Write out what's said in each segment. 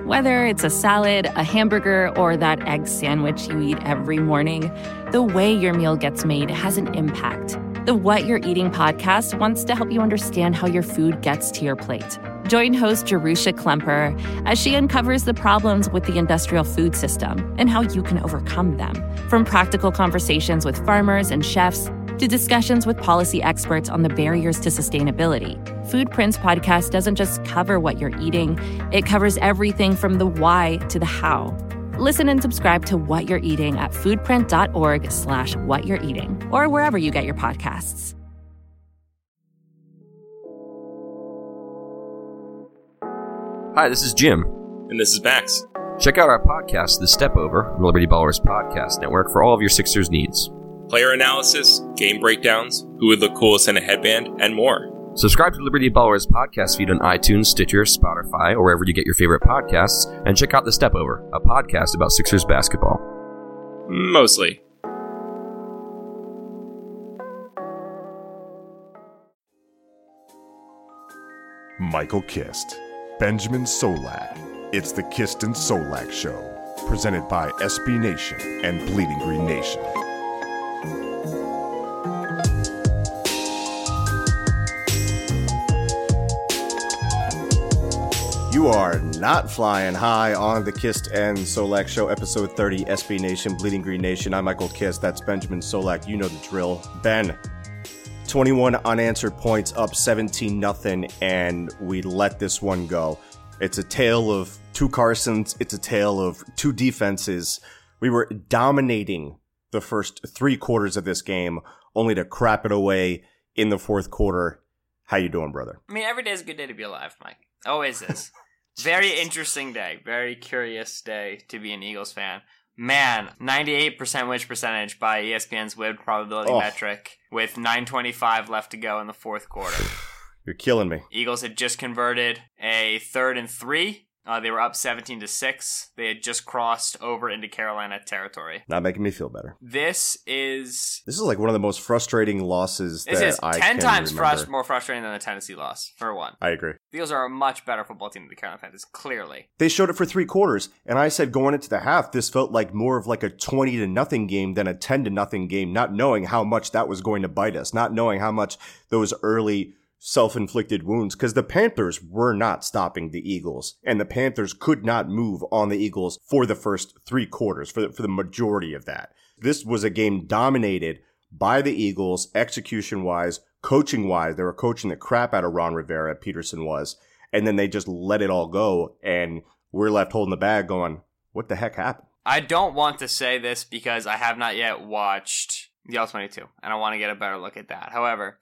Whether it's a salad, a hamburger, or that egg sandwich you eat every morning, the way your meal gets made has an impact. The What You're Eating podcast wants to help you understand how your food gets to your plate. Join host Jerusha Klemper as she uncovers the problems with the industrial food system and how you can overcome them. From practical conversations with farmers and chefs to discussions with policy experts on the barriers to sustainability, Foodprints podcast doesn't just cover what you're eating, it covers everything from the why to the how. Listen and subscribe to What You're Eating at foodprint.org/whatyou'reating or wherever you get your podcasts. Hi, this is Jim. And this is Max. Check out our podcast, The Step Over, on the Liberty Ballers Podcast Network for all of your Sixers needs. Player analysis, game breakdowns, who would look coolest in a headband, and more. Subscribe to Liberty Ballers podcast feed on iTunes, Stitcher, Spotify, or wherever you get your favorite podcasts, and check out The Step Over, a podcast about Sixers basketball. Mostly. Michael Kist, Benjamin Solak. It's the Kist and Solak Show, presented by SB Nation and Bleeding Green Nation. You are not flying high on the Kist and Solak Show, episode 30, SB Nation, Bleeding Green Nation. I'm Michael Kist. That's Benjamin Solak. You know the drill. Ben, 21 unanswered points, up 17-0, and we let this one go. It's a tale of two Carsons. It's a tale of two defenses. We were dominating the first three quarters of this game, only to crap it away in the fourth quarter. How you doing, brother? I mean, every day is a good day to be alive, Mike. Always is. Very interesting day. Very curious day to be an Eagles fan. Man, 98% win percentage by ESPN's win probability metric with 9:25 left to go in the fourth quarter. You're killing me. Eagles had just converted a 3rd and 3. They were up 17-6. They had just crossed over into Carolina territory. Not making me feel better. This is like one of the most frustrating losses that I can 10 times remember. more frustrating than the Tennessee loss, for one. I agree. The Eagles are a much better football team than the Carolina Panthers, clearly. They showed it for three quarters, and I said going into the half, this felt like more of like a 20-0 game than a 10-0 game, not knowing how much that was going to bite us, not knowing how much those early self-inflicted wounds, because the Panthers were not stopping the Eagles, and the Panthers could not move on the Eagles for the first three quarters, for the majority of that. This was a game dominated by the Eagles, execution-wise, coaching-wise. They were coaching the crap out of Ron Rivera, Peterson was, and then they just let it all go, and we're left holding the bag going, what the heck happened? I don't want to say this because I have not yet watched the All-22, and I want to get a better look at that. However,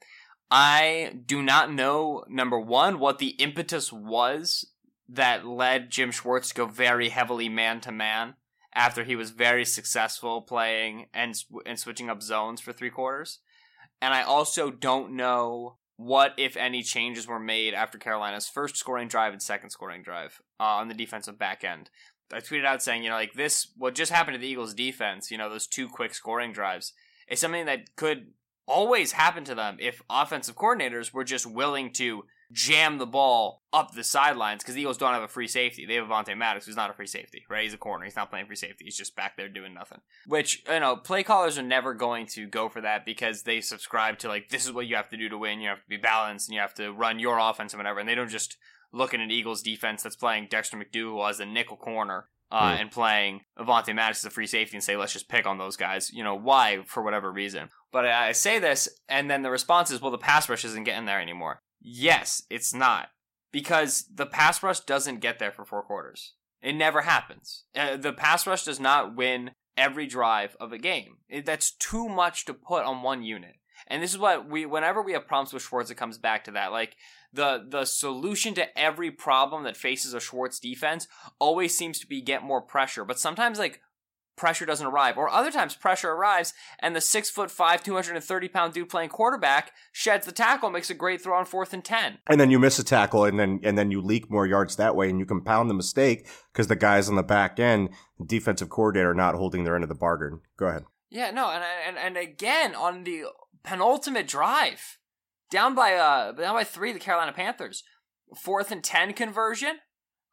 I do not know, number one, what the impetus was that led Jim Schwartz to go very heavily man-to-man after he was very successful playing and switching up zones for three quarters. And I also don't know what, if any, changes were made after Carolina's first scoring drive and second scoring drive on the defensive back end. I tweeted out saying, what just happened to the Eagles' defense, those two quick scoring drives, is something that could always happen to them if offensive coordinators were just willing to jam the ball up the sidelines, because the Eagles don't have a free safety. They have Avonte Maddox, who's not a free safety, right? He's a corner. He's not playing free safety. He's just back there doing nothing. Which, play callers are never going to go for that because they subscribe to, this is what you have to do to win. You have to be balanced, and you have to run your offense and whatever. And they don't just look at an Eagles defense that's playing Dexter McDougal as a nickel corner and playing Avonte Maddox as a free safety and say, let's just pick on those guys. Why? For whatever reason. But I say this, and then the response is, well, the pass rush isn't getting there anymore. Yes, it's not. Because the pass rush doesn't get there for four quarters. It never happens. The pass rush does not win every drive of a game. That's too much to put on one unit. And this is what whenever we have problems with Schwartz, it comes back to that. The solution to every problem that faces a Schwartz defense always seems to be get more pressure. But sometimes, pressure doesn't arrive. Or other times pressure arrives and the 6'5", 230-pound dude playing quarterback sheds the tackle, makes a great throw on 4th and 10. And then you miss a tackle and then you leak more yards that way and you compound the mistake because the guys on the back end, the defensive coordinator, are not holding their end of the bargain. Go ahead. Yeah, no, and again, on the penultimate drive, down by 3, the Carolina Panthers, 4th and 10 conversion,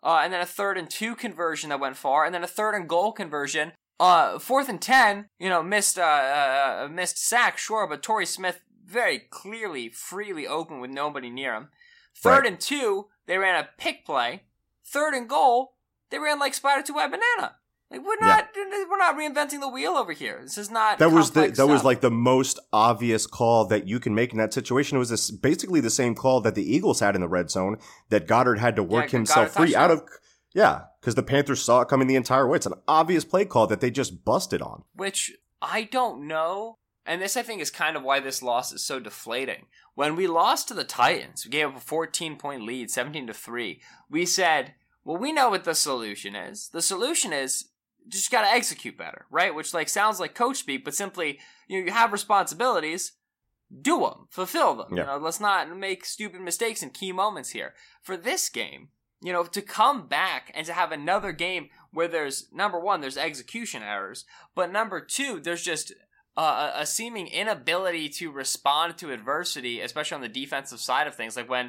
and then a 3rd and 2 conversion that went far, and then a 3rd and goal conversion. 4th and 10, missed sack, sure, but Torrey Smith very clearly, freely open with nobody near him. 3rd and 2, they ran a pick play. 3rd and goal, they ran like Spider 2-Wide Banana. Like we're not reinventing the wheel over here. This is not. That was like the most obvious call that you can make in that situation. It was basically the same call that the Eagles had in the red zone that Goddard had to work himself free out of. Yeah, because the Panthers saw it coming the entire way. It's an obvious play call that they just busted on. Which I don't know. And this, I think, is kind of why this loss is so deflating. When we lost to the Titans, we gave up a 14-point lead, 17-3. We said, well, we know what the solution is. The solution is just got to execute better, right? Which sounds like coach speak, but simply, you have responsibilities, do them, fulfill them. Yeah. Let's not make stupid mistakes in key moments here. For this game, to come back and to have another game where there's, number one, there's execution errors, but number two, there's just a seeming inability to respond to adversity, especially on the defensive side of things. Like when,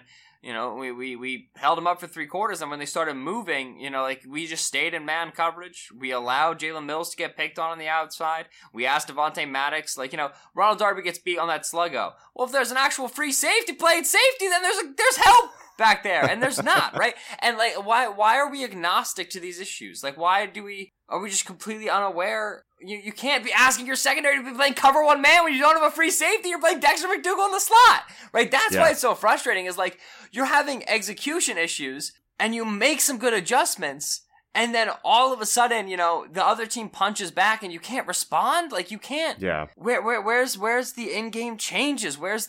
we held them up for 3 quarters, and when they started moving, we just stayed in man coverage. We allowed Jalen Mills to get picked on the outside. We asked Devontae Maddox, Ronald Darby gets beat on that sluggo. Well, if there's an actual free safety play at safety, then there's help back there, and there's not, right? And why are we agnostic to these issues? Why are we just completely unaware? You can't be asking your secondary to be playing cover 1 man when you don't have a free safety. You're playing Dexter McDougal in the slot, right? That's why it's so frustrating, is you're having execution issues and you make some good adjustments, and then all of a sudden, the other team punches back and you can't respond. You can't. Yeah. Where's the in-game changes? Where's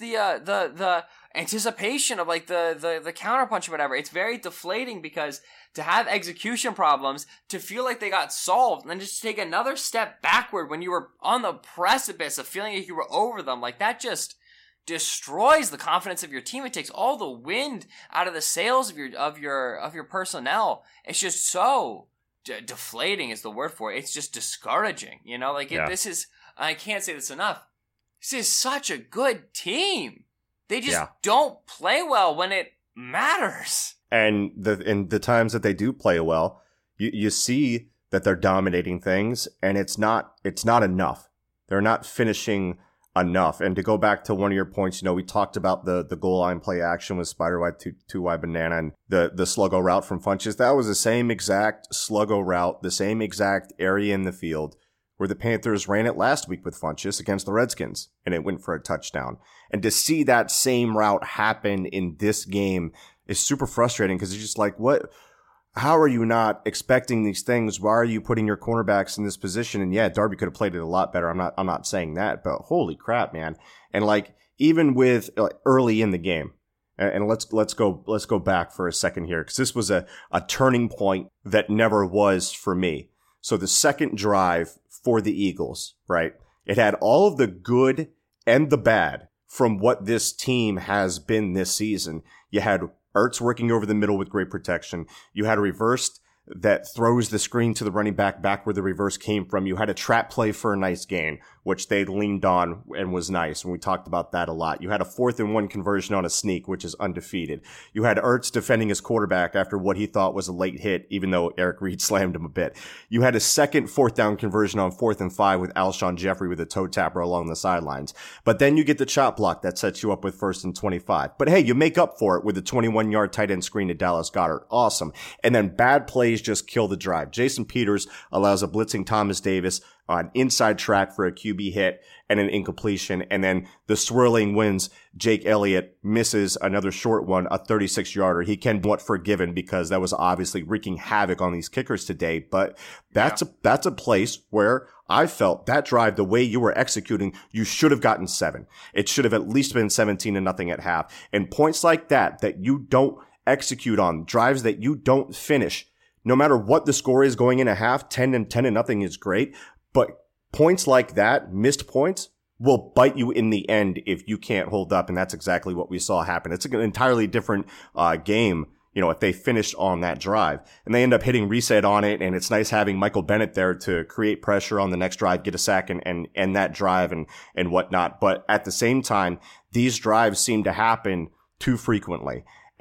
the anticipation of the counterpunch or whatever? It's very deflating, because to have execution problems, to feel like they got solved, and then just take another step backward when you were on the precipice of feeling like you were over them, that just destroys the confidence of your team. It takes all the wind out of the sails of your personnel. It's just so deflating is the word for it. It's just discouraging. This is, I can't say this enough, this is such a good team. They just don't play well when it matters. And in the times that they do play well, you see that they're dominating things, and it's not enough. They're not finishing enough. And to go back to one of your points, we talked about the goal line play action with Spider Wide 2-Wide Banana and the sluggo route from Funchess. That was the same exact sluggo route, the same exact area in the field where the Panthers ran it last week with Funchess against the Redskins, and it went for a touchdown. And to see that same route happen in this game is super frustrating, because it's just what? How are you not expecting these things? Why are you putting your cornerbacks in this position? And yeah, Darby could have played it a lot better. I'm not saying that, but holy crap, man. And even with early in the game, and let's go back for a second here, because this was a turning point that never was for me. So the second drive for the Eagles, right? It had all of the good and the bad from what this team has been this season. You had Ertz working over the middle with great protection. You had a reverse that throws the screen to the running back where the reverse came from. You had a trap play for a nice gain, which they leaned on and was nice. And we talked about that a lot. You had a 4th and 1 conversion on a sneak, which is undefeated. You had Ertz defending his quarterback after what he thought was a late hit, even though Eric Reed slammed him a bit. You had a second 4th down conversion on 4th and 5 with Alshon Jeffrey with a toe tapper along the sidelines. But then you get the chop block that sets you up with 1st and 25. But hey, you make up for it with a 21-yard tight end screen to Dallas Goedert. Awesome. And then bad plays just kill the drive. Jason Peters allows a blitzing Thomas Davis on inside track for a QB hit and an incompletion. And then the swirling winds, Jake Elliott misses another short one, a 36-yarder. He can be forgiven, because that was obviously wreaking havoc on these kickers today. But that's a place where I felt that drive, the way you were executing, you should have gotten 7. It should have at least been 17-0 at half. And points like that you don't execute on, drives that you don't finish, no matter what the score is going in a half, 10-0 is great. But points like that, missed points, will bite you in the end if you can't hold up. And that's exactly what we saw happen. It's an entirely different game, if they finished on that drive. And they end up hitting reset on it. And it's nice having Michael Bennett there to create pressure on the next drive, get a sack, and end that drive and whatnot. But at the same time, these drives seem to happen too frequently.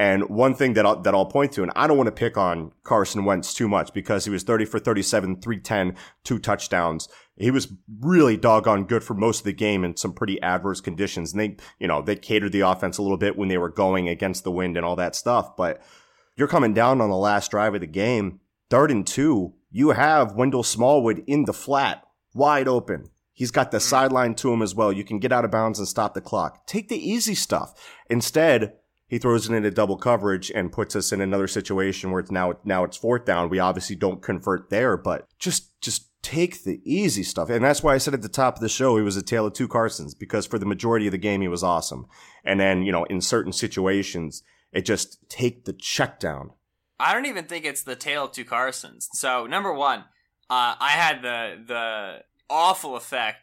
And one thing that I'll point to, and I don't want to pick on Carson Wentz too much because he was 30 for 37, 310, 2 touchdowns. He was really doggone good for most of the game in some pretty adverse conditions. And they catered the offense a little bit when they were going against the wind and all that stuff. But you're coming down on the last drive of the game, 3rd and 2. You have Wendell Smallwood in the flat, wide open. He's got the sideline to him as well. You can get out of bounds and stop the clock. Take the easy stuff. Instead, he throws it into double coverage and puts us in another situation where it's now it's 4th down. We obviously don't convert there, but just take the easy stuff. And that's why I said at the top of the show, he was a tale of two Carsons, because for the majority of the game, he was awesome. And then, in certain situations, it just take the check down. I don't even think it's the tale of two Carsons. So, number one, I had the awful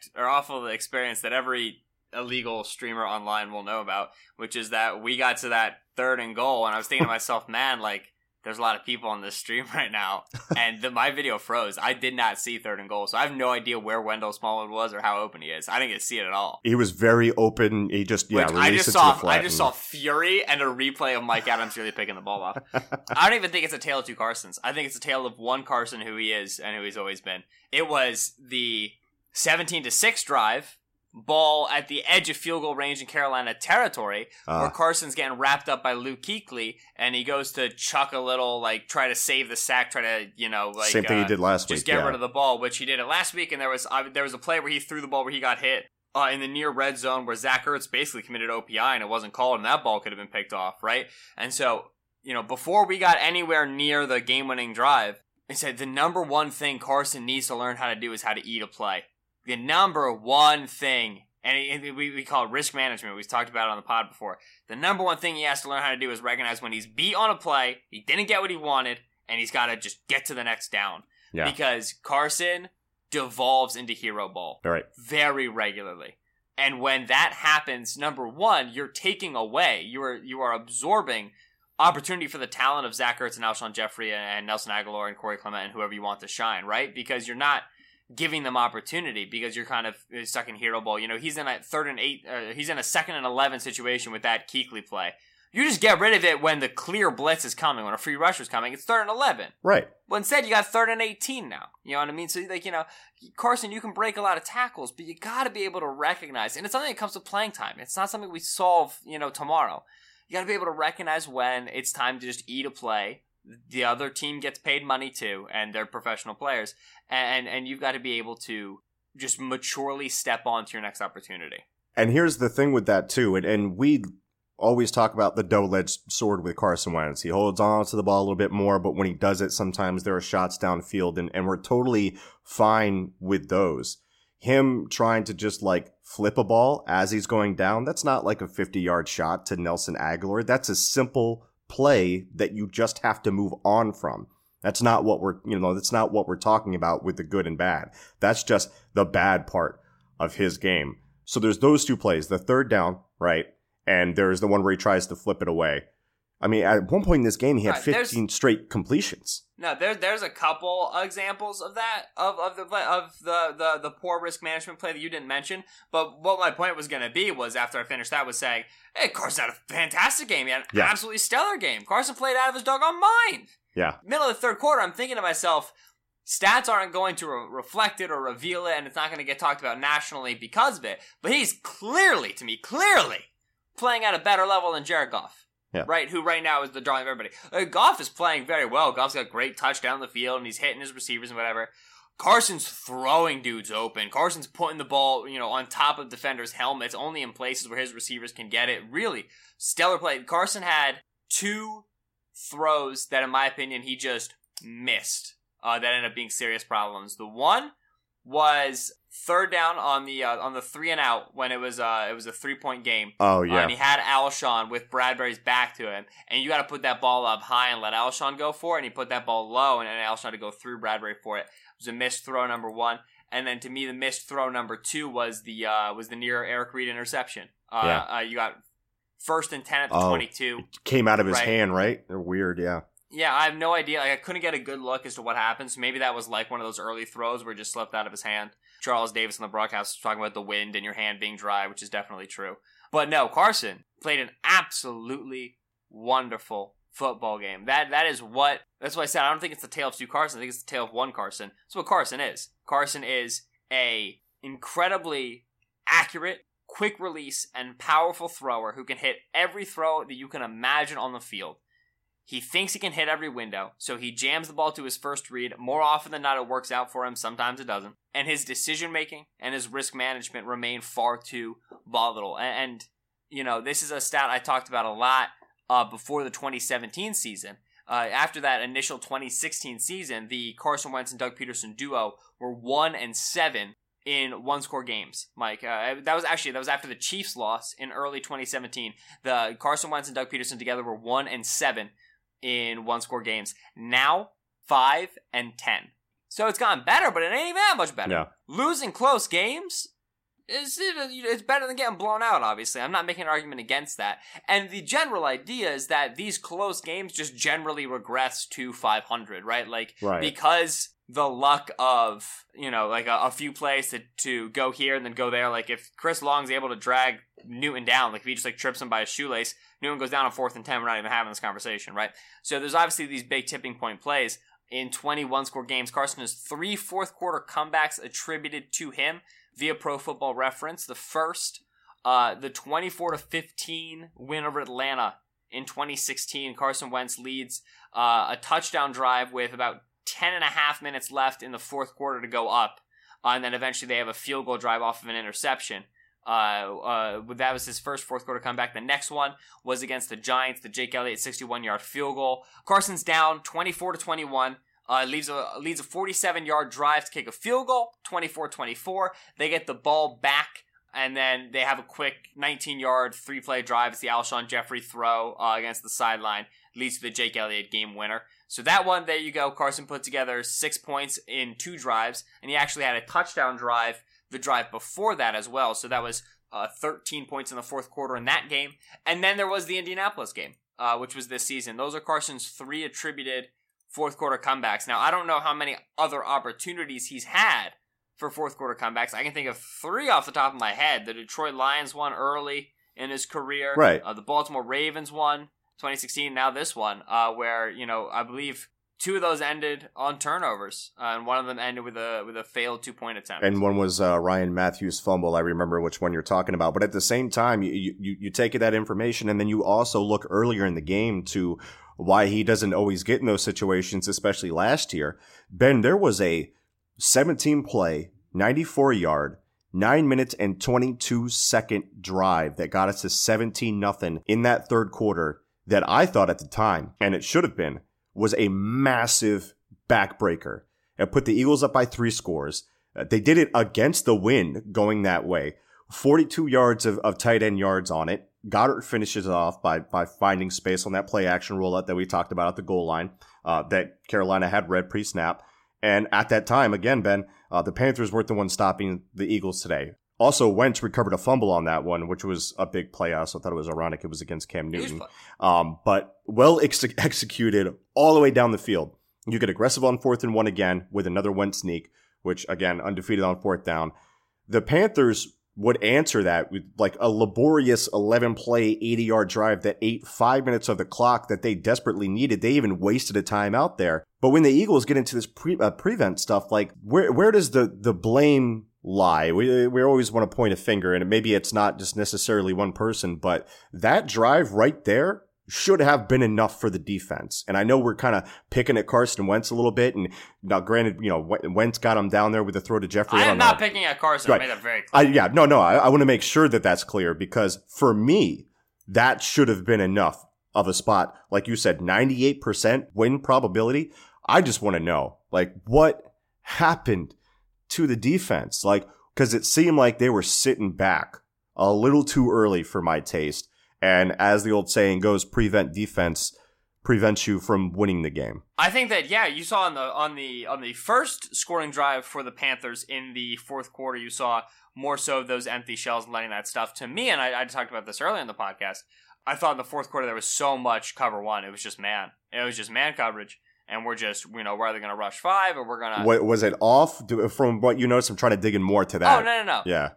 experience that every illegal streamer online will know about, which is that we got to that 3rd and goal, and I was thinking to myself, man, there's a lot of people on this stream right now, and my video froze. I did not see 3rd and goal, so I have no idea where Wendell Smallwood was or how open he is. I didn't get to see it at all. He was very open. He just released it to the flat. I just saw fury and a replay of Mike Adams really picking the ball off. I don't even think it's a tale of two Carsons. I think it's a tale of one Carson, who he is and who he's always been. It was the 17-6 drive, ball at the edge of field goal range in Carolina territory, where Carson's getting wrapped up by Luke Kuechly, and he goes to chuck a little, try to save the sack, try to, same thing he did last week. Just get rid of the ball, which he did it last week, and there was a play where he threw the ball where he got hit in the near red zone where Zach Ertz basically committed OPI, and it wasn't called, and that ball could have been picked off, right? And so, before we got anywhere near the game-winning drive, I said the number one thing Carson needs to learn how to do is how to eat a play. The number one thing, and we call it risk management. We've talked about it on the pod before. The number one thing he has to learn how to do is recognize when he's beat on a play, he didn't get what he wanted, and he's got to just get to the next down. Yeah. Because Carson devolves into hero ball very regularly. And when that happens, number one, you're taking away, you are absorbing opportunity for the talent of Zach Ertz and Alshon Jeffrey and Nelson Aguilar and Corey Clement and whoever you want to shine, right? Because you're not giving them opportunity, because you're kind of stuck in hero ball. He's in a 3rd and 8, he's in a 2nd and 11 situation with that Kuechly play. You just get rid of it when the clear blitz is coming, when a free rusher is coming. It's 3rd and 11. Right. Well, instead, you got 3rd and 18 now. You know what I mean? So, Carson, you can break a lot of tackles, but you got to be able to recognize, and it's something that comes with playing time. It's not something we solve, tomorrow. You got to be able to recognize when it's time to just eat a play. The other team gets paid money too, and they're professional players. And you've got to be able to just maturely step on to your next opportunity. And here's the thing with that too, and we always talk about the double-edged sword with Carson Wentz. He holds on to the ball a little bit more, but when he does it, sometimes there are shots downfield, and we're totally fine with those. Him trying to just flip a ball as he's going down, that's not like a 50-yard shot to Nelson Aguilar. That's a simple play that you just have to move on from. That's not what we're talking about with the good and bad. That's just the bad part of his game. So there's those two plays, the 3rd down, right? And there's the one where he tries to flip it away. I mean, at one point in this game, he had 15 straight completions. No, there's a couple examples of that, of the poor risk management play that you didn't mention. But what my point was going to be was, after I finished that, was saying, hey, Carson had a fantastic game. He had an absolutely stellar game. Carson played out of his doggone mind. Yeah. Middle of the 3rd quarter, I'm thinking to myself, stats aren't going to reflect it or reveal it, and it's not going to get talked about nationally because of it. But he's clearly playing at a better level than Jared Goff. Yeah. Right, who right now is the drawing of everybody. Goff is playing very well. Goff's got great touch down the field, and he's hitting his receivers and whatever. Carson's throwing dudes open. Carson's putting the ball, on top of defenders' helmets, only in places where his receivers can get it. Really stellar play. Carson had 2 throws that, in my opinion, he just missed. That ended up being serious problems. The one was 3rd down on the 3 and out when it was a 3-point game. Oh yeah. And he had Alshon with Bradbury's back to him, and you got to put that ball up high and let Alshon go for it. And he put that ball low, and Alshon to go through Bradbury for it. It was a missed throw, number 1, and then to me the missed throw number 2 was the near Eric Reed interception. You got 1st and 10 at the 22. It came out of his hand, right? They're weird, yeah. Yeah, I have no idea. I couldn't get a good look as to what happened. So maybe that was like one of those early throws where it just slipped out of his hand. Charles Davis on the broadcast was talking about the wind and your hand being dry, which is definitely true. But no, Carson played an absolutely wonderful football game. That's why I said I don't think it's the tale of Stu Carson. I think it's the tale of one Carson. That's what Carson is. Carson is a incredibly accurate, quick release, and powerful thrower who can hit every throw that you can imagine on the field. He thinks he can hit every window, so he jams the ball to his first read. More often than not, it works out for him. Sometimes it doesn't. And his decision-making and his risk management remain far too volatile. And this is a stat I talked about a lot before the 2017 season. After that initial 2016 season, the Carson Wentz and Doug Peterson duo were 1-7 in one-score games, Mike. That was after the Chiefs loss in early 2017. The Carson Wentz and Doug Peterson together were 1-7 in one-score games. Now, 5-10. So it's gotten better, but it ain't even that much better. Yeah. Losing close games it's better than getting blown out, obviously. I'm not making an argument against that. And the general idea is that these close games just generally regress to 500, right? Because the luck of, a few plays to go here and then go there. Like, if Chris Long's able to drag Newton down, like if he just trips him by his shoelace, Newton goes down on 4th and 10, we're not even having this conversation, right? So there's obviously these big tipping point plays. In 21 score games, Carson has 3 fourth quarter comebacks attributed to him via Pro Football Reference. The first, the 24-15 win over Atlanta in 2016. Carson Wentz leads a touchdown drive with about 10.5 minutes left in the fourth quarter to go up. And then eventually they have a field goal drive off of an interception. That was his first fourth quarter comeback. The next one was against the Giants, the Jake Elliott 61-yard field goal. Carson's down 24-21. Leads a 47-yard drive to kick a field goal, 24-24. They get the ball back, and then they have a quick 19-yard, 3-play drive. It's the Alshon Jeffrey throw against the sideline. Leads to the Jake Elliott game winner. So that one, there you go. Carson put together 6 points in 2 drives, and he actually had a touchdown drive the drive before that as well. So that was 13 points in the fourth quarter in that game. And then there was the Indianapolis game, which was this season. Those are Carson's 3 attributed fourth quarter comebacks. Now, I don't know how many other opportunities he's had for fourth quarter comebacks. I can think of 3 off the top of my head. The Detroit Lions one early in his career. Right. The Baltimore Ravens one, 2016. Now this one, where, I believe 2 of those ended on turnovers, and one of them ended with a failed 2-point attempt. And one was Ryan Matthews' fumble. I remember which one you're talking about. But at the same time, you take that information, and then you also look earlier in the game to why he doesn't always get in those situations, especially last year. Ben, there was a 17-play, 94-yard, 9 minutes and 22-second drive that got us to 17-0 in that third quarter that I thought at the time, and it should have been, was a massive backbreaker. It put the Eagles up by 3 scores. They did it against the wind going that way. 42 yards of tight end yards on it. Goddard finishes it off by finding space on that play action rollout that we talked about at the goal line that Carolina had read pre-snap. And at that time, again, Ben, the Panthers weren't the ones stopping the Eagles today. Also, Wentz recovered a fumble on that one, which was a big play. I also thought it was ironic. It was against Cam Newton. But well executed all the way down the field. You get aggressive on 4th and 1 again with another Wentz sneak, which, again, undefeated on 4th down. The Panthers would answer that with like a laborious 11-play, 80-yard drive that ate 5 minutes of the clock that they desperately needed. They even wasted a timeout there. But when the Eagles get into this prevent stuff, like where does the blame lie? We always want to point a finger, and maybe it's not just necessarily one person, but that drive right there should have been enough for the defense. And I know we're kind of picking at Carson Wentz a little bit, and now granted, Wentz got him down there with a throw to Jeffrey. I am not picking at Carson. Right. I made that very clear. I want to make sure that that's clear, because for me, that should have been enough of a spot. Like you said, 98% win probability. I just want to know, like, what happened to the defense? Like, because it seemed like they were sitting back a little too early for my taste. And as the old saying goes, prevent defense prevents you from winning the game. I think that, you saw on the first scoring drive for the Panthers in the fourth quarter, you saw more so of those empty shells and letting that stuff. To me, and I talked about this earlier in the podcast, I thought in the fourth quarter there was so much cover one. It was just man. It was just man coverage. And we're just, we're either going to rush 5 or we're going to... Was it off? From what you noticed, I'm trying to dig in more to that. Oh, no. Yeah.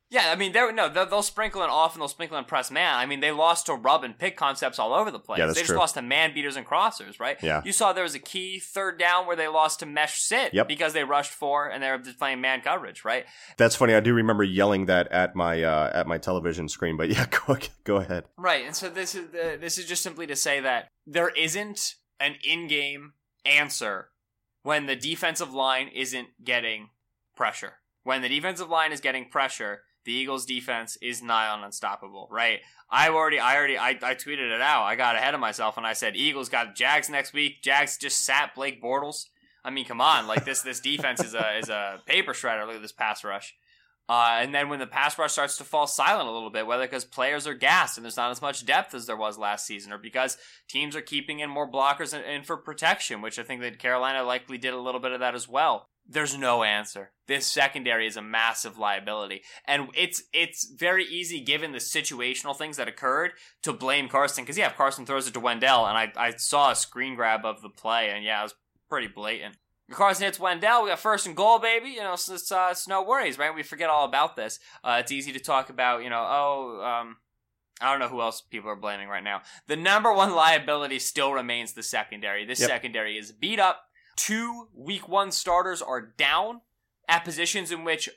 Yeah, I mean, they'll sprinkle in off and they'll sprinkle in press man. I mean, they lost to rub and pick concepts all over the place. Yeah, they just lost to man beaters and crossers, right? Yeah. You saw there was a key third down where they lost to mesh sit because they rushed 4 and they were just playing man coverage, right? That's funny. I do remember yelling that at my television screen, but yeah, go ahead. Right, and so this is just simply to say that there isn't an in-game answer when the defensive line isn't getting pressure. When the defensive line is getting pressure, the Eagles' defense is nigh on unstoppable, right? I tweeted it out. I got ahead of myself and I said, Eagles got Jags next week. Jags just sat Blake Bortles. I mean, come on, like this defense is a paper shredder. Look at this pass rush. And then when the pass rush starts to fall silent a little bit, whether because players are gassed and there's not as much depth as there was last season, or because teams are keeping in more blockers in for protection, which I think that Carolina likely did a little bit of that as well. There's no answer. This secondary is a massive liability. And it's very easy, given the situational things that occurred, to blame Carson. Because, yeah, if Carson throws it to Wendell, and I saw a screen grab of the play, and yeah, it was pretty blatant. If Carson hits Wendell, we got 1st and goal, baby. You know, so it's no worries, right? We forget all about this. It's easy to talk about, I don't know who else people are blaming right now. The number one liability still remains the secondary. This secondary is beat up. 2 week 1 starters are down at positions in which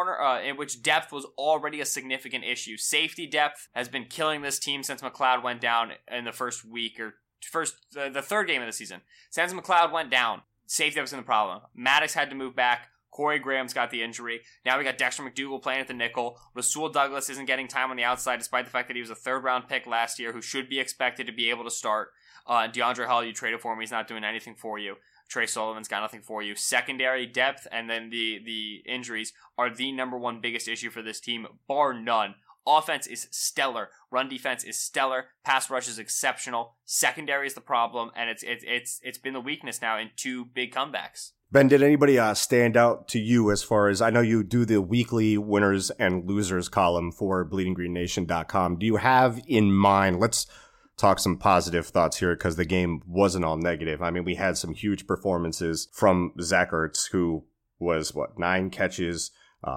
depth was already a significant issue. Safety depth has been killing this team since McLeod went down in the first week or the third game of the season. Since McLeod went down, safety was in the problem. Maddox had to move back. Corey Graham's got the injury. Now we got Dexter McDougal playing at the nickel. Rasul Douglas isn't getting time on the outside, despite the fact that he was a 3rd-round pick last year, who should be expected to be able to start. DeAndre Hall, you traded for him. He's not doing anything for you. Trey Sullivan's got nothing for you. Secondary depth and then the injuries are the number one biggest issue for this team, bar none. Offense is stellar. Run defense is stellar. Pass rush is exceptional. Secondary is the problem, and it's been the weakness now in 2 big comebacks. Ben, did anybody stand out to you as far as, I know you do the weekly winners and losers column for bleedinggreennation.com. Do you have in mind, let's talk some positive thoughts here, because the game wasn't all negative. I mean, we had some huge performances from Zach Ertz, who was, 9 catches,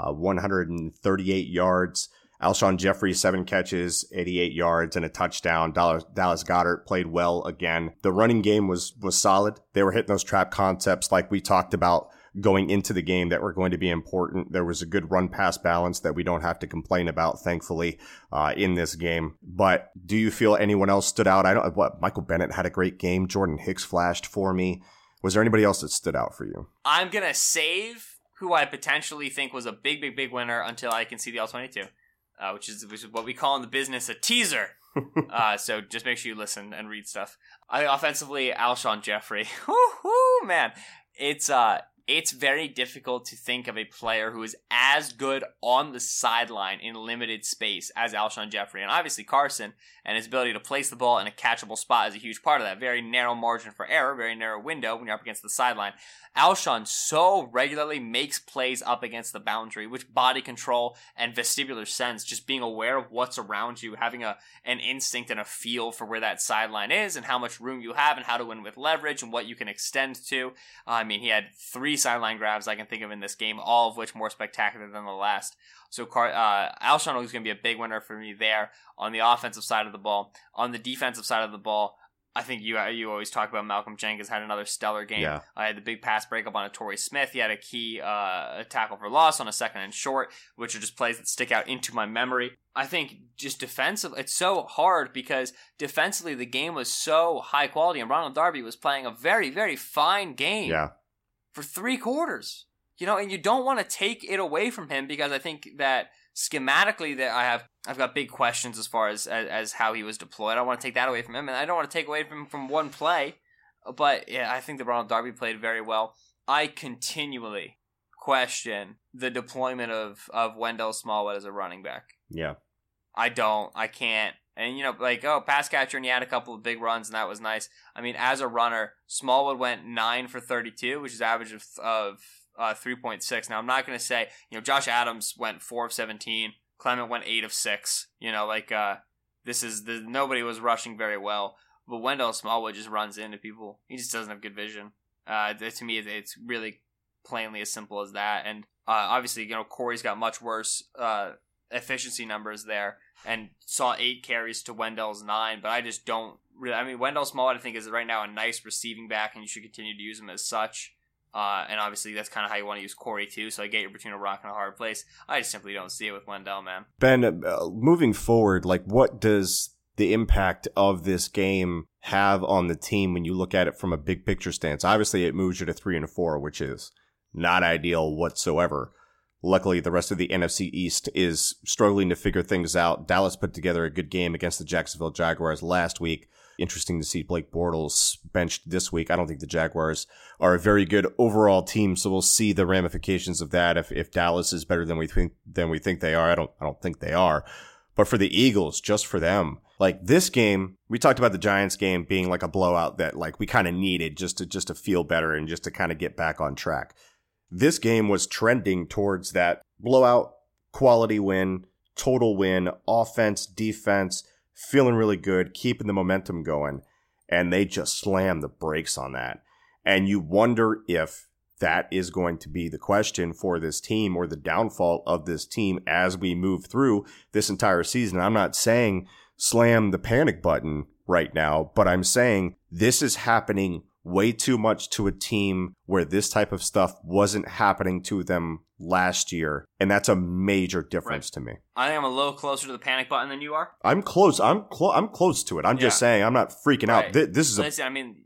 138 yards. Alshon Jeffrey, 7 catches, 88 yards, and a touchdown. Dallas Goedert played well again. The running game was solid. They were hitting those trap concepts like we talked about going into the game that were going to be important. There was a good run-pass balance that we don't have to complain about, thankfully, in this game. But do you feel anyone else stood out? Michael Bennett had a great game. Jordan Hicks flashed for me. Was there anybody else that stood out for you? I'm going to save who I potentially think was a big winner until I can see the All-22. Which is what we call in the business a teaser. So just make sure you listen and read stuff. Offensively, Alshon Jeffrey. Woo-hoo, man. It's very difficult to think of a player who is as good on the sideline in limited space as Alshon Jeffrey. And obviously Carson and his ability to place the ball in a catchable spot is a huge part of that. Very narrow margin for error, very narrow window when you're up against the sideline. Alshon so regularly makes plays up against the boundary, which body control and vestibular sense, just being aware of what's around you, having an instinct and a feel for where that sideline is and how much room you have and how to win with leverage and what you can extend to. I mean, he had 3 sideline grabs I can think of in this game, all of which more spectacular than the last. So Alshon is going to be a big winner for me there on the offensive side of the ball. On the defensive side of the ball, I think you always talk about Malcolm Jenkins had another stellar game. Yeah. I had the big pass breakup on a Torrey Smith. He had a key tackle for loss on a 2nd and short, which are just plays that stick out into my memory. I think just defensive, it's so hard because defensively the game was so high quality, and Ronald Darby was playing a very, very fine game for 3 quarters. And you don't want to take it away from him, because I think that schematically that I've got big questions as far as how he was deployed. I don't want to take that away from him, and I don't want to take away from one play. But yeah, I think that Ronald Darby played very well. I continually question the deployment of Wendell Smallwood as a running back. Yeah. I can't. And, pass catcher, and he had a couple of big runs, and that was nice. I mean, as a runner, Smallwood went 9 for 32, which is average of 3.6. Now, I'm not going to say, Josh Adams went 4 of 17. Clement went 8 of 6. Nobody was rushing very well. But Wendell Smallwood just runs into people. He just doesn't have good vision. To me, it's really plainly as simple as that. And obviously, Corey's got much worse efficiency numbers there and saw 8 carries to Wendell's 9, but I just don't really. I mean, Wendell Smallwood, I think, is right now a nice receiving back, and you should continue to use him as such. And obviously, that's kind of how you want to use Corey, too, so I get you're between a rock and a hard place. I just simply don't see it with Wendell, man. Ben, moving forward, like, what does the impact of this game have on the team when you look at it from a big picture stance? Obviously, it moves you to 3-4, which is not ideal whatsoever. Luckily, the rest of the NFC East is struggling to figure things out. Dallas put together a good game against the Jacksonville Jaguars last week. Interesting to see Blake Bortles benched this week. I don't think the Jaguars are a very good overall team, so we'll see the ramifications of that. If Dallas is better than we think they are, I don't think they are. But for the Eagles, just for them, like this game, we talked about the Giants game being like a blowout that like we kind of needed just to feel better and just to kind of get back on track. This game was trending towards that blowout, quality win, total win, offense, defense, feeling really good, keeping the momentum going, and they just slammed the brakes on that. And you wonder if that is going to be the question for this team or the downfall of this team as we move through this entire season. I'm not saying slam the panic button right now, but I'm saying this is happening way too much to a team where this type of stuff wasn't happening to them last year. And that's a major difference to me. I think I'm a little closer to the panic button than you are. I'm close. I'm close to it. I'm just saying I'm not freaking out. This is Listen, I mean,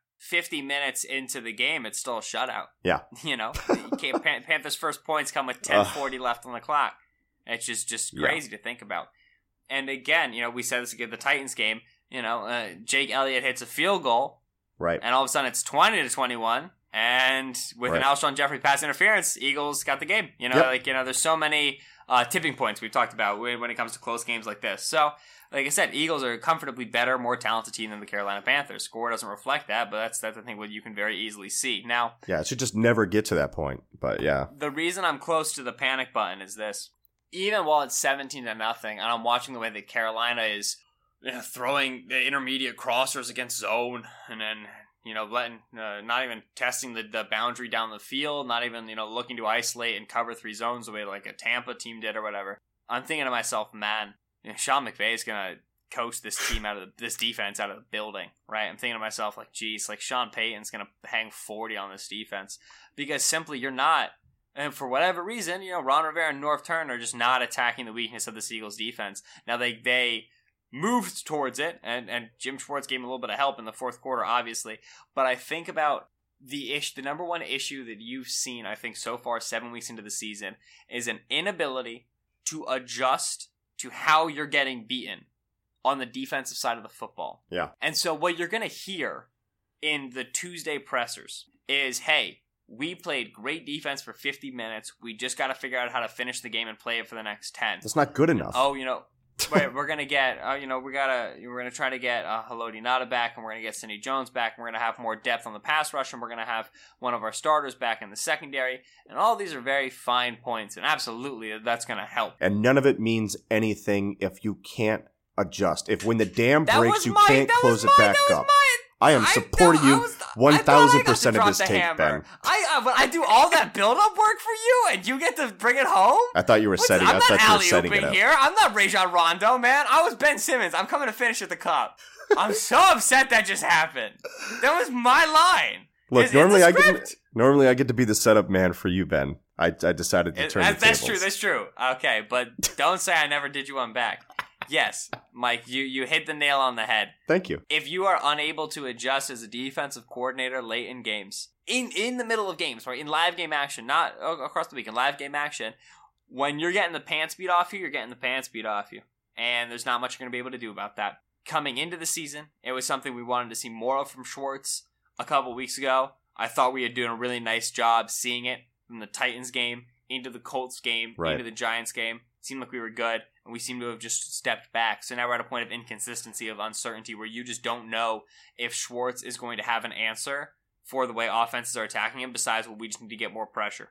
50 minutes into the game, it's still a shutout. Yeah. You know, Panthers' first points come with 10:40 left on the clock. It's just crazy to think about. And again, you know, we said this again, the Titans game, you know, Jake Elliott hits a field goal. Right. And all of a sudden it's 20-21. And with an Alshon Jeffrey pass interference, Eagles got the game. You know, there's so many tipping points we've talked about when it comes to close games like this. So, like I said, Eagles are a comfortably better, more talented team than the Carolina Panthers. Score doesn't reflect that, but that's I think what you can very easily see. Now, yeah, it should just never get to that point. But yeah. The reason I'm close to the panic button is this. Even while it's 17-0, and I'm watching the way that Carolina is throwing the intermediate crossers against zone, and then letting not even testing the boundary down the field, not even looking to isolate and cover 3 zones the way like a Tampa team did or whatever. I'm thinking to myself, man, Sean McVay is gonna coach this team this defense out of the building, right? I'm thinking to myself, like, geez, like Sean Payton's gonna hang 40 on this defense because simply you're not. And for whatever reason, Ron Rivera and Norv Turner are just not attacking the weakness of the Eagles defense. Now they moved towards it, and Jim Schwartz gave him a little bit of help in the fourth quarter, obviously. But I think about the number one issue that you've seen, I think, so far 7 weeks into the season is an inability to adjust to how you're getting beaten on the defensive side of the football. Yeah. And so what you're going to hear in the Tuesday pressers is, hey, we played great defense for 50 minutes. We just got to figure out how to finish the game and play it for the next 10. That's not good enough. Oh, wait, we're gonna get, we're gonna try to get Haloti Ngata back, and we're gonna get Sidney Jones back, and we're gonna have more depth on the pass rush, and we're gonna have one of our starters back in the secondary, and all these are very fine points, and absolutely that's gonna help. And none of it means anything if you can't adjust. If when the dam breaks, you can't close it back up. I am supporting you 1,000% of this take, Ben. I do all that build-up work for you, and you get to bring it home? I thought you were setting it up. I'm not alley-ooping here. I'm not Rajon Rondo, man. I was Ben Simmons. I'm coming to finish at the cup. I'm so upset that just happened. That was my line. Look, normally I get to be the setup man for you, Ben. I decided to turn the tables. That's true. Okay, but don't say I never did you one back. Yes, Mike, you hit the nail on the head. Thank you. If you are unable to adjust as a defensive coordinator late in games, in the middle of games, right, in live game action, not across the week, in live game action, when you're getting the pants beat off you, you're getting the pants beat off you. And there's not much you're going to be able to do about that. Coming into the season, it was something we wanted to see more of from Schwartz a couple weeks ago. I thought we had done a really nice job seeing it from the Titans game into the Colts game, into the Giants game. It seemed like we were good, and we seem to have just stepped back. So now we're at a point of inconsistency, of uncertainty, where you just don't know if Schwartz is going to have an answer for the way offenses are attacking him, besides, well, we just need to get more pressure,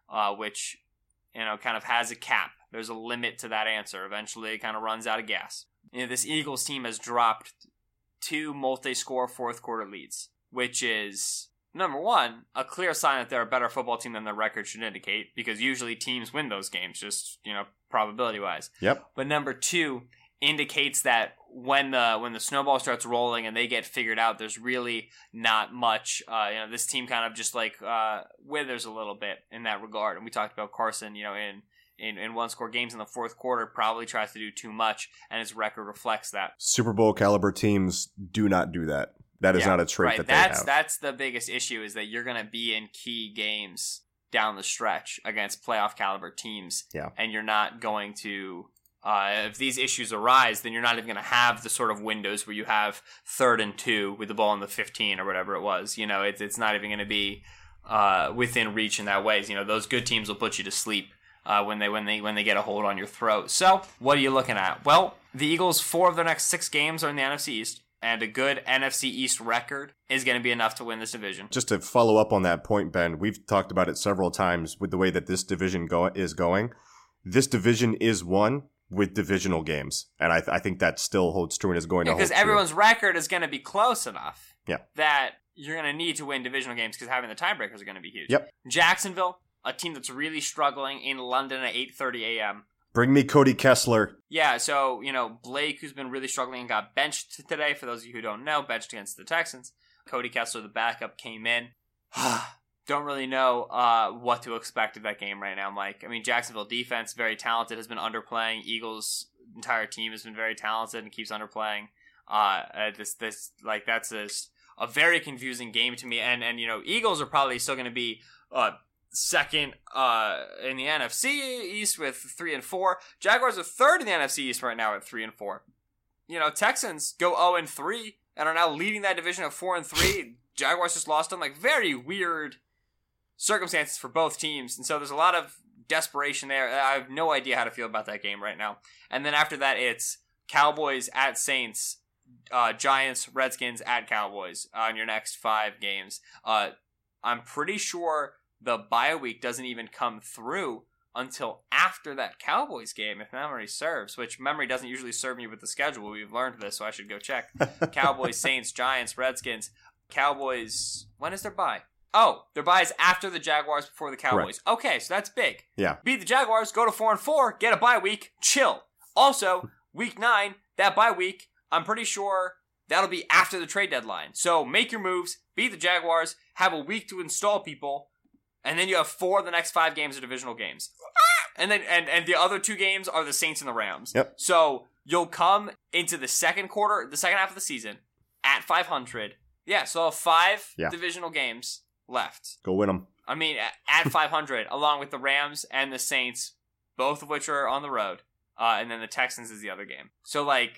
which, kind of has a cap. There's a limit to that answer. Eventually, it kind of runs out of gas. This Eagles team has dropped 2 multi-score fourth quarter leads, which is number one, a clear sign that they're a better football team than their record should indicate, because usually teams win those games, just, probability-wise. Yep. But number two, indicates that when the snowball starts rolling and they get figured out, there's really not much. This team kind of just withers a little bit in that regard. And we talked about Carson, in one-score games in the fourth quarter, probably tries to do too much, and his record reflects that. Super Bowl caliber teams do not do that. That is not a trait that they have. That's the biggest issue, is that you're going to be in key games down the stretch against playoff caliber teams, and you're not going to. If these issues arise, then you're not even going to have the sort of windows where you have 3rd and 2 with the ball in the 15 or whatever it was. It's not even going to be within reach in that way. Those good teams will put you to sleep when they get a hold on your throat. So what are you looking at? Well, the Eagles, 4 of their next 6 games are in the NFC East, and a good NFC East record is going to be enough to win this division. Just to follow up on that point, Ben, we've talked about it several times with the way that this division is going. This division is won with divisional games, and I think that still holds true and is going to hold true. Because everyone's record is going to be close enough that you're going to need to win divisional games, because having the tiebreakers are going to be huge. Yep. Jacksonville, a team that's really struggling, in London at 8:30 a.m. Bring me Cody Kessler. Yeah, so, Blake, who's been really struggling and got benched today, for those of you who don't know, benched against the Texans. Cody Kessler, the backup, came in. Don't really know what to expect of that game right now, Mike. Jacksonville defense, very talented, has been underplaying. Eagles' entire team has been very talented and keeps underplaying. That's a very confusing game to me. And Eagles are probably still going to be second in the NFC East with 3 and 4. Jaguars are third in the NFC East right now at 3 and 4. Texans go 0 and 3 and are now leading that division at 4 and 3. Jaguars just lost them. Very weird circumstances for both teams, and so there's a lot of desperation there. I have no idea how to feel about that game right now. And then after that, it's Cowboys at Saints, Giants, Redskins at Cowboys on your next 5 games. I'm pretty sure the bye week doesn't even come through until after that Cowboys game, if memory serves, which memory doesn't usually serve me with the schedule. We've learned this, so I should go check. Cowboys, Saints, Giants, Redskins. Cowboys, when is their bye? Oh, their bye is after the Jaguars, before the Cowboys. Correct. Okay, so that's big. Yeah. Beat the Jaguars, go to 4 and 4, get a bye week, chill. Also, week 9, that bye week, I'm pretty sure that'll be after the trade deadline. So make your moves, beat the Jaguars, have a week to install people, and then you have 4 of the next 5 games are divisional games. And then and the other 2 games are the Saints and the Rams. Yep. So you'll come into the second half of the season at 500. Yeah, so 5 divisional games left. Go win them. At 500, along with the Rams and the Saints, both of which are on the road, and then the Texans is the other game. So, I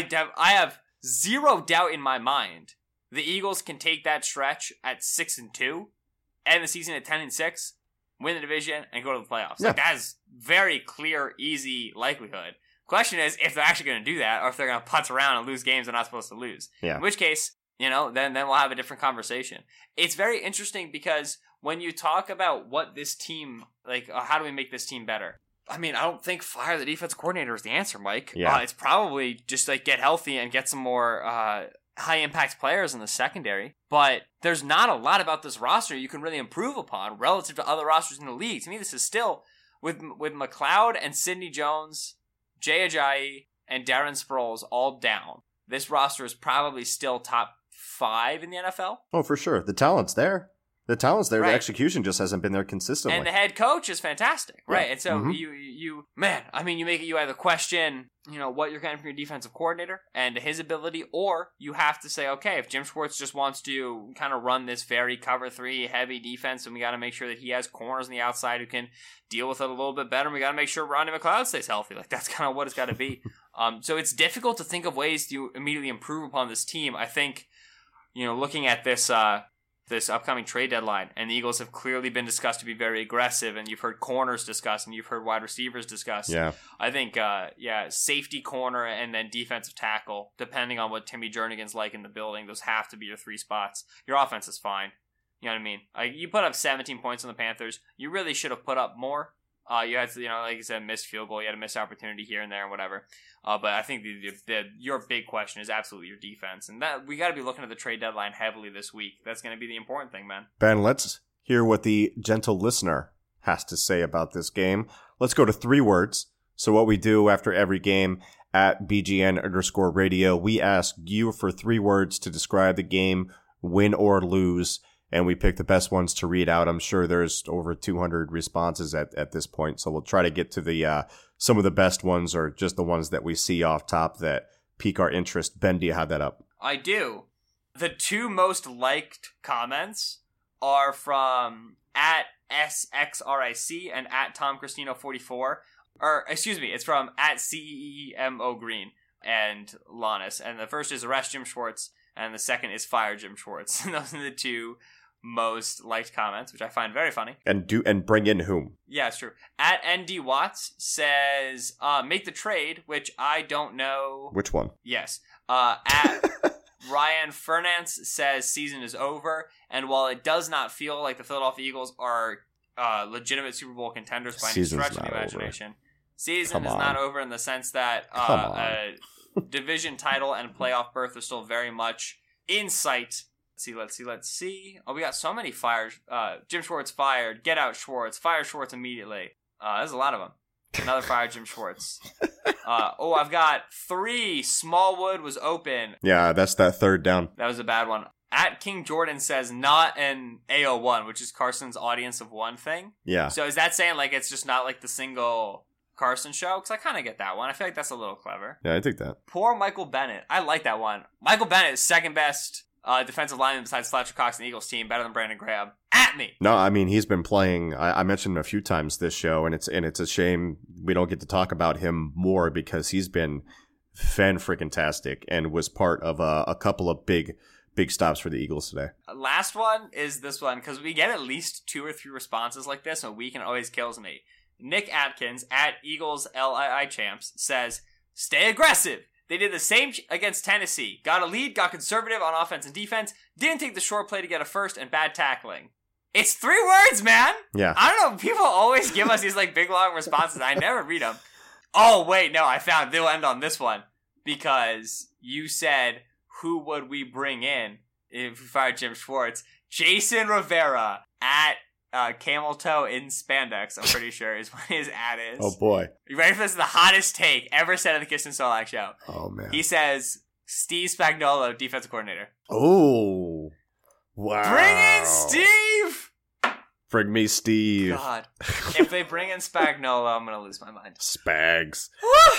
have zero doubt in my mind the Eagles can take that stretch at 6-2, end the season at 10-6, win the division, and go to the playoffs. Yeah. That is very clear, easy likelihood. Question is if they're actually going to do that, or if they're going to putz around and lose games they're not supposed to lose. Yeah. In which case, then we'll have a different conversation. It's very interesting because when you talk about what this team, how do we make this team better? I don't think fire the defense coordinator is the answer, Mike. Yeah. It's probably just get healthy and get some more high impact players in the secondary. But there's not a lot about this roster you can really improve upon relative to other rosters in the league. To me, this is still with McLeod and Sidney Jones, Jay Ajayi, and Darren Sproles all down. This roster is probably still top 5 in the NFL. Oh, for sure. The talent's there. Right. The execution just hasn't been there consistently. And the head coach is fantastic, right? Yeah. And so you either question, what you're getting from your defensive coordinator and his ability, or you have to say, okay, if Jim Schwartz just wants to kind of run this very cover 3 heavy defense, and we got to make sure that he has corners on the outside who can deal with it a little bit better, and we got to make sure Rodney McLeod stays healthy. That's kind of what it's got to be. So it's difficult to think of ways to immediately improve upon this team. I think, looking at this upcoming trade deadline, and the Eagles have clearly been discussed to be very aggressive, and you've heard corners discussed, and you've heard wide receivers discussed. Yeah. I think, safety, corner, and then defensive tackle, depending on what Timmy Jernigan's like in the building, those have to be your 3 spots. Your offense is fine. You know what I mean? You put up 17 points on the Panthers. You really should have put up more. You had, like you said, missed field goal. You had a missed opportunity here and there and whatever. But I think your big question is absolutely your defense. And that we got to be looking at the trade deadline heavily this week. That's going to be the important thing, man. Ben, let's hear what the gentle listener has to say about this game. Let's go to 3 words. So what we do after every game at BGN_radio, we ask you for 3 words to describe the game, win or lose, and we pick the best ones to read out. I'm sure there's over 200 responses at this point, so we'll try to get to the some of the best ones, or just the ones that we see off top that pique our interest. Ben, do you have that up? I do. The 2 most liked comments are from at SXRIC and at TomCristino44. Or, excuse me, it's from at CEMO Green and Lannis. And the first is arrest Jim Schwartz, and the second is fire Jim Schwartz. And those are the 2 most liked comments, which I find very funny. And bring in whom? Yeah, it's true. At ND Watts says, make the trade, which I don't know. Which one? Yes. At Ryan Fernance says season is over, and while it does not feel like the Philadelphia Eagles are legitimate Super Bowl contenders by any stretch of the imagination, season is not over in the sense that a division title and playoff berth are still very much in sight. Let's see. Oh, we got so many fires. Jim Schwartz fired. Get out Schwartz. Fire Schwartz immediately. There's a lot of them. Another fire Jim Schwartz. I've got 3. Smallwood was open. Yeah, that's that 3rd down. That was a bad one. At King Jordan says not an AO1, which is Carson's audience of one thing. Yeah. So is that saying like it's just not like the single Carson show? Because I kind of get that one. I feel like that's a little clever. Yeah, I think that. Poor Michael Bennett. I like that one. Michael Bennett is second best defensive lineman besides Fletcher Cox and the Eagles team, better than Brandon Graham. At me. No, I mean, he's been playing. I mentioned him a few times this show, and it's a shame we don't get to talk about him more, because he's been fan-freaking-tastic and was part of a couple of big stops for the Eagles today. Last one is this one, because we get at least 2 or 3 responses like this a week, and it always kills me. Nick Atkins, at Eagles LII Champs, says, stay aggressive. They did the same against Tennessee. Got a lead, got conservative on offense and defense, didn't take the short play to get a first, and bad tackling. It's 3 words, man! Yeah. I don't know, people always give us these like big long responses. I never read them. Oh, wait, no, I found they'll end on this one. Because you said, who would we bring in if we fired Jim Schwartz? Jason Rivera at Camel Toe in Spandex, I'm pretty sure is what his ad is. Oh, boy. You ready for this? The hottest take ever said on the Kisten Solak show. Oh, man. He says, Steve Spagnuolo, defensive coordinator. Oh, wow. Bring in Steve! Bring me Steve. God. If they bring in Spagnuolo, I'm going to lose my mind. Spags.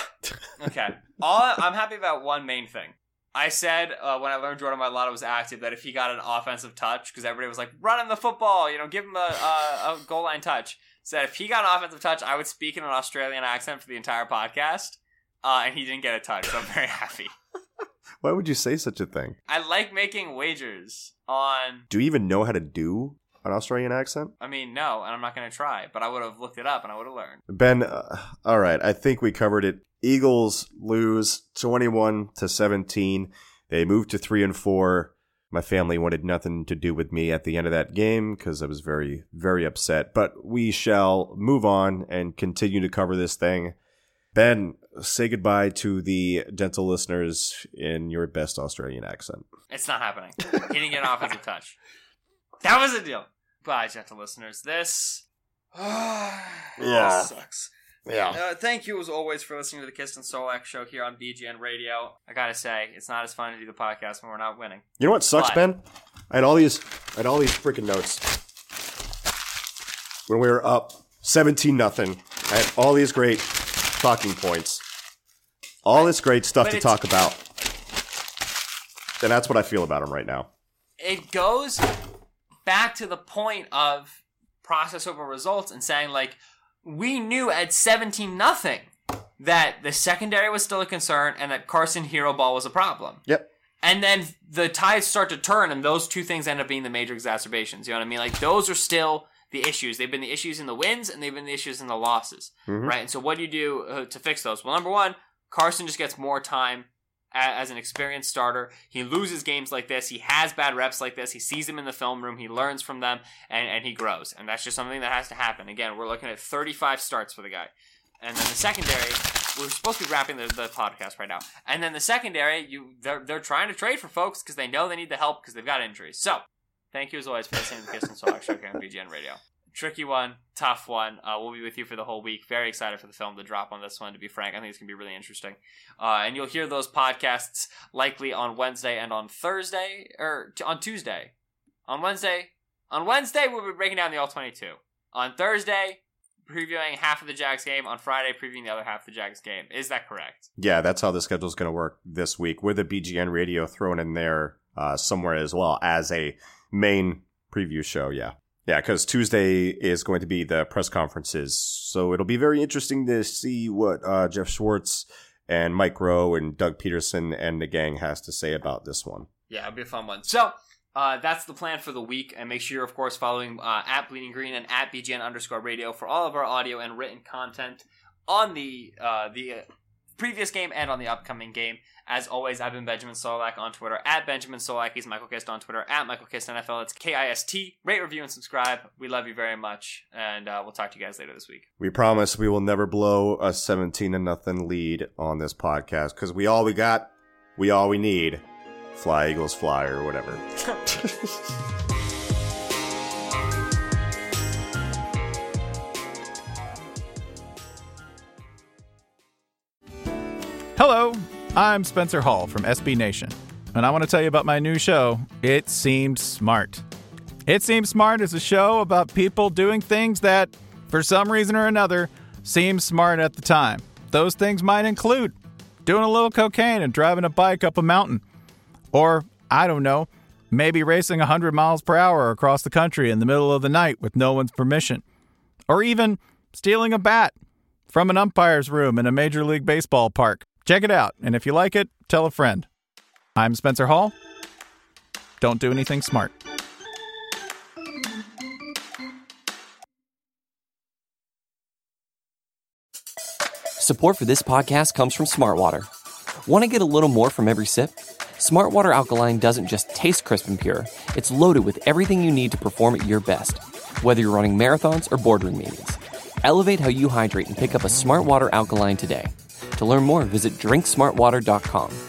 Okay. I'm happy about one main thing. I said when I learned Jordan Mailata was active that if he got an offensive touch, because everybody was like, run him the football, give him a goal line touch. Said if he got an offensive touch, I would speak in an Australian accent for the entire podcast. And he didn't get a touch, so I'm very happy. Why would you say such a thing? I like making wagers on... Do you even know how to do an Australian accent? I mean, no, and I'm not going to try, but I would have looked it up and I would have learned. Ben, all right, I think we covered it. Eagles lose 21-17. They moved to 3-4. My family wanted nothing to do with me at the end of that game because I was very, very upset. But we shall move on and continue to cover this thing. Ben, say goodbye to the dental listeners in your best Australian accent. It's not happening. He didn't get an offensive touch. That was the deal. Bye, gentle listeners. This sucks. Yeah. Thank you, as always, for listening to the Kisten Solak show here on BGN Radio. I gotta say, it's not as fun to do the podcast when we're not winning. You know what sucks, Ben? I had all these freaking notes when we were up 17-0. I had all these great talking points, all this great stuff to talk about, and that's what I feel about them right now. It goes back to the point of process over results and saying, like, we knew at 17-0 that the secondary was still a concern and that Carson Hero Ball was a problem. Yep. And then the tides start to turn and those two things end up being the major exacerbations. You know what I mean? Like, those are still the issues. They've been the issues in the wins and they've been the issues in the losses. Mm-hmm. Right? And so what do you do to fix those? Well, number one, Carson just gets more time as an experienced starter. He loses games like this. He has bad reps like this. He sees them in the film room. He learns from them, and he grows. And that's just something that has to happen. Again, we're looking at 35 starts for the guy. And then the secondary, we're supposed to be wrapping the podcast right now. And then the secondary, they're trying to trade for folks because they know they need the help because they've got injuries. So, thank you as always for listening to the Kist and Solak Show here on BGN Radio. Tricky one, tough one. We'll be with you for the whole week. Very excited for the film to drop on this one, to be frank. I think it's going to be really interesting. And you'll hear those podcasts likely on Wednesday and on Thursday, or on Tuesday. On Wednesday, we'll be breaking down the All-22. On Thursday, previewing half of the Jags game. On Friday, previewing the other half of the Jags game. Is that correct? Yeah, that's how the schedule's going to work this week, with a BGN Radio thrown in there somewhere as well as a main preview show, yeah. Yeah, because Tuesday is going to be the press conferences, so it'll be very interesting to see what Jeff Schwartz and Mike Rowe and Doug Peterson and the gang has to say about this one. Yeah, it'll be a fun one. So, that's the plan for the week, and make sure you're, of course, following at Bleeding Green and at BGN_radio for all of our audio and written content on the previous game and on the upcoming game. As always, I've been Benjamin Solak on Twitter, at Benjamin Solak. He's Michael Kist on Twitter, at Michael Kist NFL. It's KIST. Rate, review, and subscribe. We love you very much, and we'll talk to you guys later this week. We promise we will never blow a 17-0 lead on this podcast, because we all we need. Fly, Eagles, fly, or whatever. Hello, I'm Spencer Hall from SB Nation, and I want to tell you about my new show, It Seemed Smart. It Seemed Smart is a show about people doing things that, for some reason or another, seem smart at the time. Those things might include doing a little cocaine and driving a bike up a mountain. Or, I don't know, maybe racing 100 miles per hour across the country in the middle of the night with no one's permission. Or even stealing a bat from an umpire's room in a Major League Baseball park. Check it out, and if you like it, tell a friend. I'm Spencer Hall. Don't do anything smart. Support for this podcast comes from Smartwater. Want to get a little more from every sip? Smartwater Alkaline doesn't just taste crisp and pure. It's loaded with everything you need to perform at your best, whether you're running marathons or boardroom meetings. Elevate how you hydrate and pick up a Smartwater Alkaline today. To learn more, visit drinksmartwater.com.